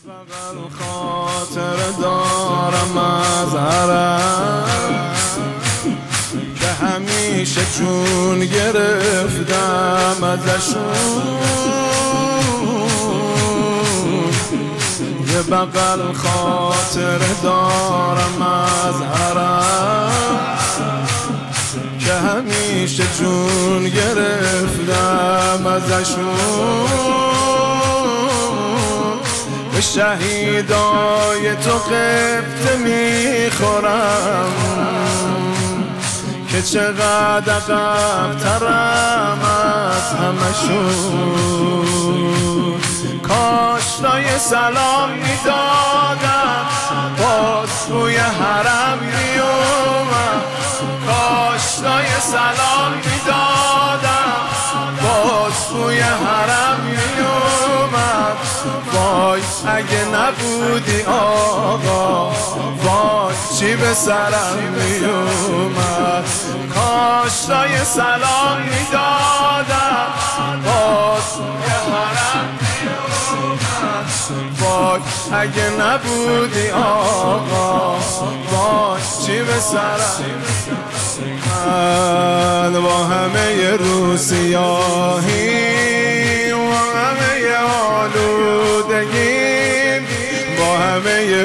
بغل خاطر دارم از عرب که همیشه چون گرفتم ازشون. یه بغل خاطر دارم از عرب که همیشه جون گرفتم ازشون. به شهیدای تو قبطه میخورم که چقدر عقب‌ترم از همشون. کاشتای سلام میدادم باز روی حرم میومد. کاشتای سلام میدادم باز روی حرم میومد. وای اگه نبودی آقا وای چی به سرم میومد. کاشتای سلام میدادم باز روی حرم میومد. وای اگه نبودی آقا وای چی به سرم. من با همه روسیاهی و همه آلودگی، با همه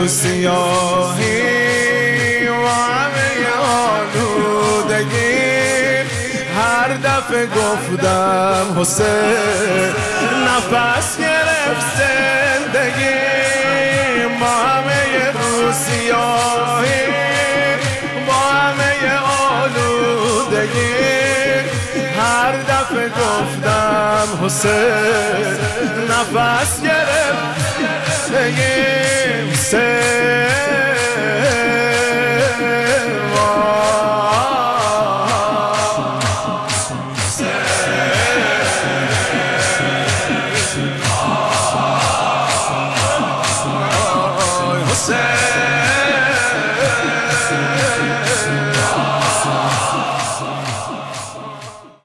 روسیاهی و همه آلودگی، هر دفعه گفتم حسین نفس گرفت زندگی. با همه روسیاهی با همه آلودگی، هر دفعه گفتم حسین نفس گرفت زندگی.